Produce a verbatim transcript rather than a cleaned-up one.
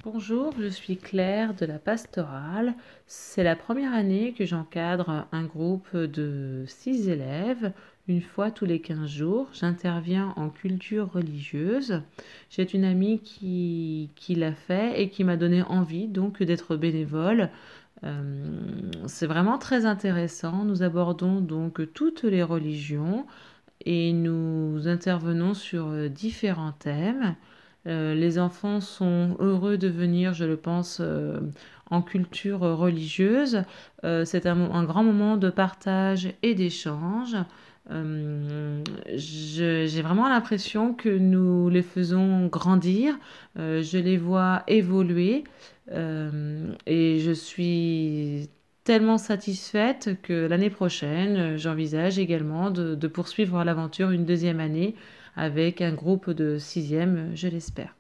Bonjour, je suis Claire de la Pastorale. C'est la première année que j'encadre un groupe de six élèves. Une fois tous les quinze jours, j'interviens en culture religieuse. J'ai une amie qui, qui l'a fait et qui m'a donné envie donc d'être bénévole. Euh, c'est vraiment très intéressant. Nous abordons donc toutes les religions et nous intervenons sur euh, différents thèmes. Euh, les enfants sont heureux de venir, je le pense, euh, en culture religieuse. Euh, c'est un, un grand moment de partage et d'échange. Euh, je- j'ai vraiment l'impression que nous les faisons grandir. Euh, je les vois évoluer. Euh, et je suis tellement satisfaite que l'année prochaine, j'envisage également de, de poursuivre l'aventure une deuxième année avec un groupe de sixième, je l'espère.